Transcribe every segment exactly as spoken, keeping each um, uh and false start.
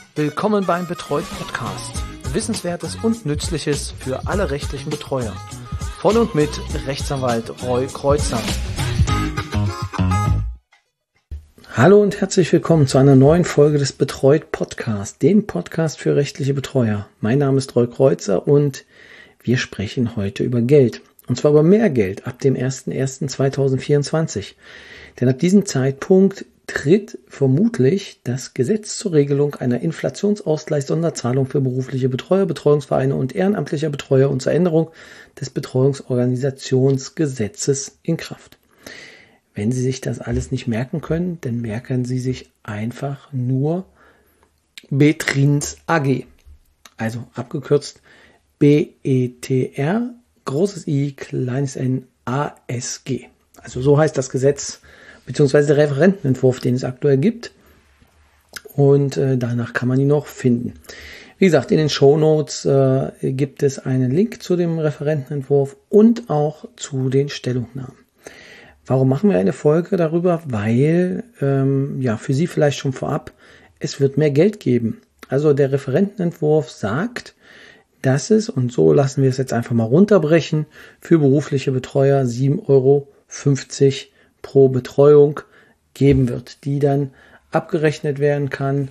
Willkommen beim Betreut Podcast. Wissenswertes und Nützliches für alle rechtlichen Betreuer. Von und mit Rechtsanwalt Roy Kreuzer. Hallo und herzlich willkommen zu einer neuen Folge des Betreut Podcast, dem Podcast für rechtliche Betreuer. Mein Name ist Roy Kreuzer und wir sprechen heute über Geld. Und zwar über mehr Geld ab dem ersten ersten zweitausendvierundzwanzig. Denn ab diesem Zeitpunkt tritt vermutlich das Gesetz zur Regelung einer Inflationsausgleichs-Sonderzahlung für berufliche Betreuer, Betreuungsvereine und ehrenamtlicher Betreuer und zur Änderung des Betreuungsorganisationsgesetzes in Kraft. Wenn Sie sich das alles nicht merken können, dann merken Sie sich einfach nur Betrins A G. Also abgekürzt B E T R, großes I, kleines n, A S G. Also so heißt das Gesetz beziehungsweise der Referentenentwurf, den es aktuell gibt. Und äh, danach kann man ihn noch finden. Wie gesagt, in den Shownotes äh, gibt es einen Link zu dem Referentenentwurf und auch zu den Stellungnahmen. Warum machen wir eine Folge darüber? Weil, ähm, ja, für Sie vielleicht schon vorab, es wird mehr Geld geben. Also der Referentenentwurf sagt, dass es, und so lassen wir es jetzt einfach mal runterbrechen, für berufliche Betreuer sieben Euro fünfzig pro Betreuung geben wird, die dann abgerechnet werden kann,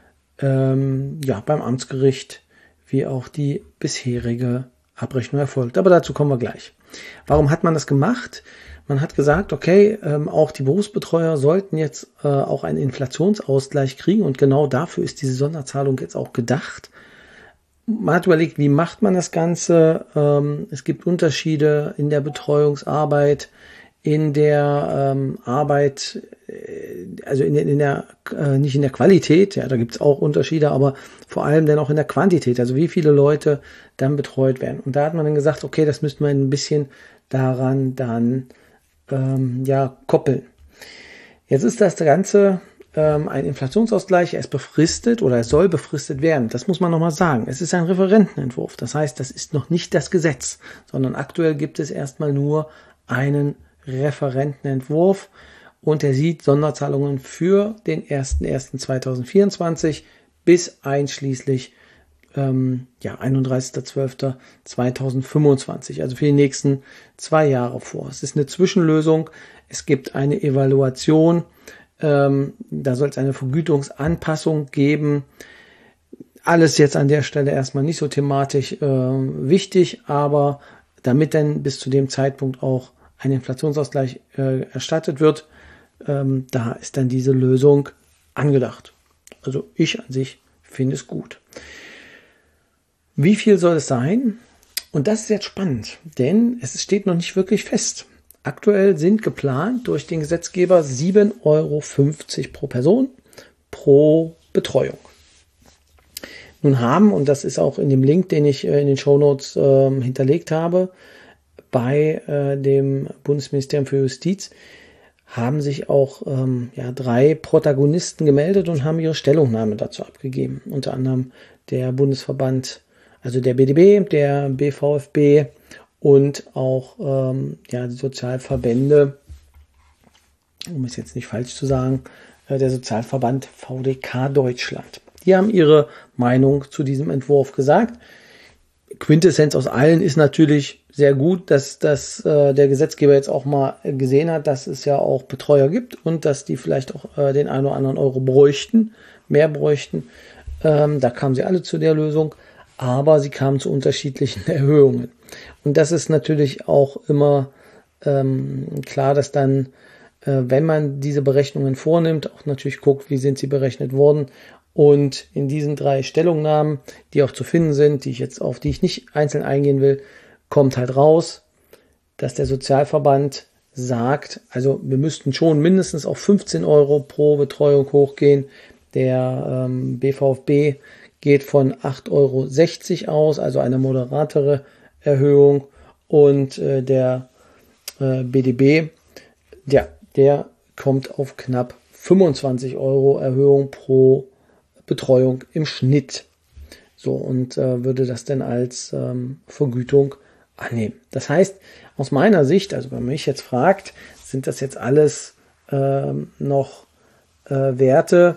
ähm, ja, beim Amtsgericht, wie auch die bisherige Abrechnung erfolgt. Aber dazu kommen wir gleich. Warum hat man das gemacht? Man hat gesagt, okay, ähm, auch die Berufsbetreuer sollten jetzt äh, auch einen Inflationsausgleich kriegen und genau dafür ist diese Sonderzahlung jetzt auch gedacht. Man hat überlegt, wie macht man das Ganze? Ähm, es gibt Unterschiede in der Betreuungsarbeit, in der ähm, Arbeit, äh, also in, in der, äh, nicht in der Qualität, ja, da gibt es auch Unterschiede, aber vor allem dann auch in der Quantität, also wie viele Leute dann betreut werden. Und da hat man dann gesagt, okay, das müsste man ein bisschen daran dann ähm, ja koppeln. Jetzt ist das Ganze ähm, ein Inflationsausgleich, er ist befristet oder es soll befristet werden. Das muss man nochmal sagen. Es ist ein Referentenentwurf, das heißt, das ist noch nicht das Gesetz, sondern aktuell gibt es erstmal nur einen Referentenentwurf und der sieht Sonderzahlungen für den ersten ersten zweitausendvierundzwanzig bis einschließlich ähm, ja, einunddreißigster zwölfter zweitausendfünfundzwanzig, also für die nächsten zwei Jahre vor. Es ist eine Zwischenlösung, es gibt eine Evaluation, ähm, da soll es eine Vergütungsanpassung geben. Alles jetzt an der Stelle erstmal nicht so thematisch äh, wichtig, aber damit dann bis zu dem Zeitpunkt auch ein Inflationsausgleich äh, erstattet wird, ähm, da ist dann diese Lösung angedacht. Also ich an sich finde es gut. Wie viel soll es sein? Und das ist jetzt spannend, denn es steht noch nicht wirklich fest. Aktuell sind geplant durch den Gesetzgeber sieben Euro fünfzig pro Person pro Betreuung. Nun haben, und das ist auch in dem Link, den ich äh, in den Shownotes äh, hinterlegt habe, bei äh, dem Bundesministerium für Justiz haben sich auch ähm, ja, drei Protagonisten gemeldet und haben ihre Stellungnahme dazu abgegeben. Unter anderem der Bundesverband, also der B D B, der B V F B und auch ähm, ja, die Sozialverbände, um es jetzt nicht falsch zu sagen, äh, der Sozialverband V D K Deutschland. Die haben ihre Meinung zu diesem Entwurf gesagt. Quintessenz aus allen ist natürlich sehr gut, dass, dass äh, der Gesetzgeber jetzt auch mal gesehen hat, dass es ja auch Betreuer gibt und dass die vielleicht auch äh, den einen oder anderen Euro bräuchten, mehr bräuchten. Ähm, da kamen sie alle zu der Lösung, aber sie kamen zu unterschiedlichen Erhöhungen. Und das ist natürlich auch immer ähm, klar, dass dann, äh, wenn man diese Berechnungen vornimmt, auch natürlich guckt, wie sind sie berechnet worden. Und in diesen drei Stellungnahmen, die auch zu finden sind, die ich jetzt auf die ich nicht einzeln eingehen will, kommt halt raus, dass der Sozialverband sagt, also wir müssten schon mindestens auf fünfzehn Euro pro Betreuung hochgehen. Der ähm, B V F B geht von acht Euro sechzig aus, also eine moderatere Erhöhung. Und äh, der äh, B D B, ja, der kommt auf knapp fünfundzwanzig Euro Erhöhung pro Betreuung im Schnitt. So, und äh, würde das dann als ähm, Vergütung annehmen. Das heißt, aus meiner Sicht, also wenn man mich jetzt fragt, sind das jetzt alles ähm, noch äh, Werte,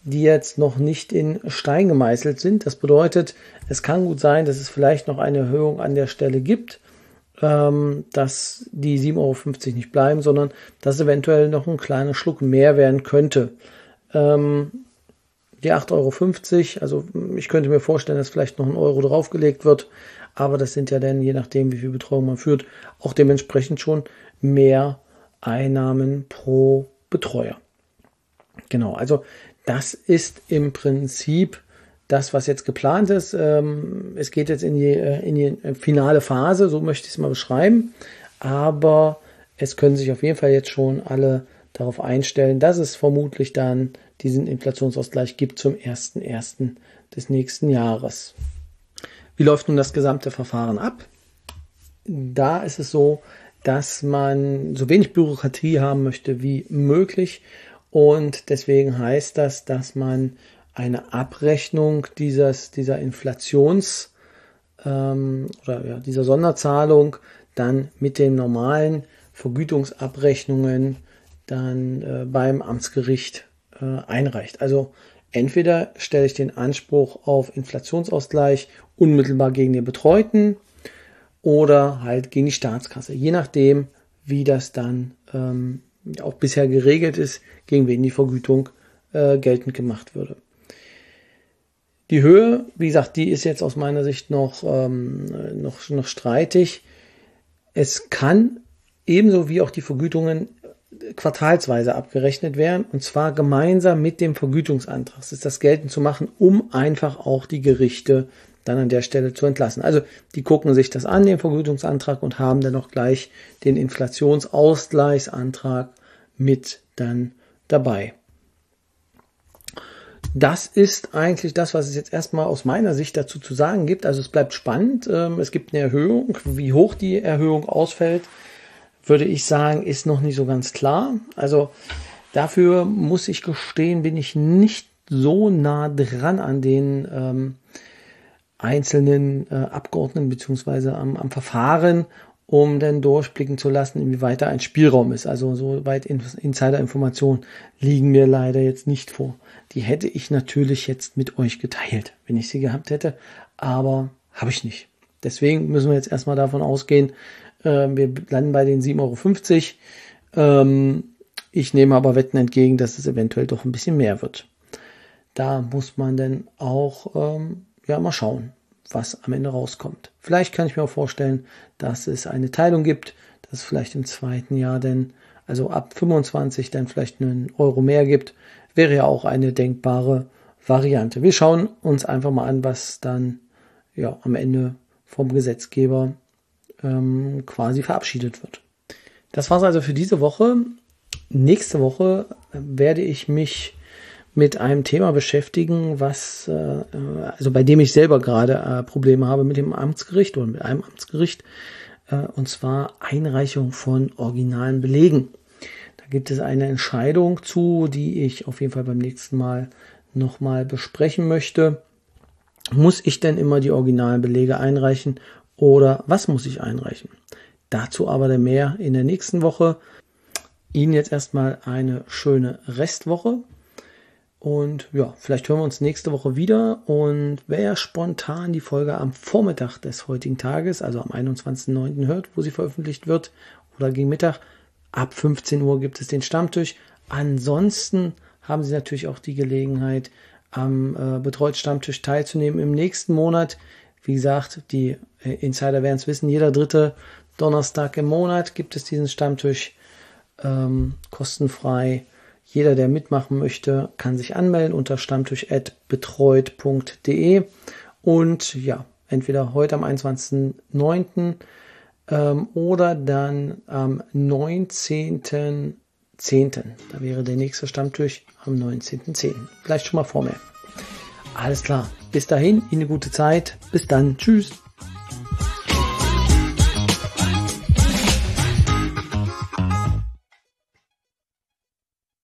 die jetzt noch nicht in Stein gemeißelt sind. Das bedeutet, es kann gut sein, dass es vielleicht noch eine Erhöhung an der Stelle gibt, ähm, dass die sieben Euro fünfzig nicht bleiben, sondern dass eventuell noch ein kleiner Schluck mehr werden könnte. Ähm, die acht Euro fünfzig, also ich könnte mir vorstellen, dass vielleicht noch ein Euro draufgelegt wird, aber das sind ja dann, je nachdem, wie viel Betreuung man führt, auch dementsprechend schon mehr Einnahmen pro Betreuer. Genau, also das ist im Prinzip das, was jetzt geplant ist. Ähm, es geht jetzt in die, in die finale Phase, so möchte ich es mal beschreiben, aber es können sich auf jeden Fall jetzt schon alle darauf einstellen, dass es vermutlich dann diesen Inflationsausgleich gibt zum ersten ersten des nächsten Jahres. Wie läuft nun das gesamte Verfahren ab? Da ist es so, dass man so wenig Bürokratie haben möchte wie möglich und deswegen heißt das, dass man eine Abrechnung dieses, dieser Inflations- ähm, oder ja, dieser Sonderzahlung dann mit den normalen Vergütungsabrechnungen dann äh, beim Amtsgericht äh, einreicht. Also entweder stelle ich den Anspruch auf Inflationsausgleich unmittelbar gegen den Betreuten oder halt gegen die Staatskasse, je nachdem, wie das dann ähm, auch bisher geregelt ist, gegen wen die Vergütung äh, geltend gemacht würde. Die Höhe, wie gesagt, die ist jetzt aus meiner Sicht noch, ähm, noch, noch streitig. Es kann ebenso wie auch die Vergütungen quartalsweise abgerechnet werden und zwar gemeinsam mit dem Vergütungsantrag. Das ist das geltend zu machen, um einfach auch die Gerichte dann an der Stelle zu entlassen. Also die gucken sich das an, den Vergütungsantrag, und haben dann auch gleich den Inflationsausgleichsantrag mit dann dabei. Das ist eigentlich das, was es jetzt erstmal aus meiner Sicht dazu zu sagen gibt. Also es bleibt spannend. Es gibt eine Erhöhung. Wie hoch die Erhöhung ausfällt, würde ich sagen, ist noch nicht so ganz klar. Also dafür muss ich gestehen, bin ich nicht so nah dran an den ähm, einzelnen äh, Abgeordneten beziehungsweise am, am Verfahren, um dann durchblicken zu lassen, inwieweit da ein Spielraum ist. Also so weit Insider-Informationen liegen mir leider jetzt nicht vor. Die hätte ich natürlich jetzt mit euch geteilt, wenn ich sie gehabt hätte, aber habe ich nicht. Deswegen müssen wir jetzt erstmal davon ausgehen, äh, wir landen bei den sieben Euro fünfzig. Ähm, ich nehme aber Wetten entgegen, dass es eventuell doch ein bisschen mehr wird. Da muss man dann auch ähm, ja mal schauen, was am Ende rauskommt. Vielleicht kann ich mir auch vorstellen, dass es eine Teilung gibt, dass es vielleicht im zweiten Jahr dann, also ab fünfundzwanzig, dann vielleicht einen Euro mehr gibt. Wäre ja auch eine denkbare Variante. Wir schauen uns einfach mal an, was dann ja am Ende vom Gesetzgeber ähm, quasi verabschiedet wird. Das war es also für diese Woche. Nächste Woche werde ich mich mit einem Thema beschäftigen, was äh, also bei dem ich selber gerade äh, Probleme habe mit dem Amtsgericht oder mit einem Amtsgericht, äh, und zwar Einreichung von originalen Belegen. Da gibt es eine Entscheidung zu, die ich auf jeden Fall beim nächsten Mal nochmal besprechen möchte. Muss ich denn immer die originalen Belege einreichen oder was muss ich einreichen? Dazu aber dann mehr in der nächsten Woche. Ihnen jetzt erstmal eine schöne Restwoche. Und ja, vielleicht hören wir uns nächste Woche wieder. Und wer spontan die Folge am Vormittag des heutigen Tages, also am einundzwanzigsten neunten hört, wo sie veröffentlicht wird, oder gegen Mittag, ab fünfzehn Uhr gibt es den Stammtisch. Ansonsten haben Sie natürlich auch die Gelegenheit, am äh, Betreut-Stammtisch teilzunehmen im nächsten Monat. Wie gesagt, die äh, Insider werden es wissen, jeder dritte Donnerstag im Monat gibt es diesen Stammtisch ähm, kostenfrei. Jeder, der mitmachen möchte, kann sich anmelden unter stammtisch at betreut punkt de und ja, entweder heute am einundzwanzigsten neunten ähm, oder dann am neunzehnten zehnten Da wäre der nächste Stammtisch am neunzehnten zehnten Vielleicht schon mal vormerken. Alles klar. Bis dahin, Ihnen eine gute Zeit. Bis dann. Tschüss.